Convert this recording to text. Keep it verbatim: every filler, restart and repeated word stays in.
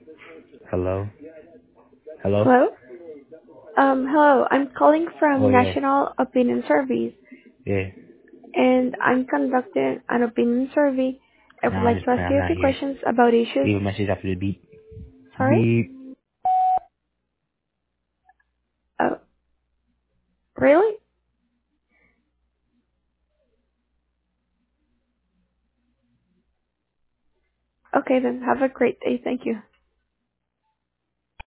Hello? Hello? Hello? Um, hello. I'm calling Oh, from yeah. National Opinion Surveys, Yeah. and I'm conducting an opinion survey. I would Nah, like just to ask playing. I'm you a not few here. questions about issues. Leave a message after the beep. Sorry? Beep. Oh, really? Okay then. Have a great day. Thank you.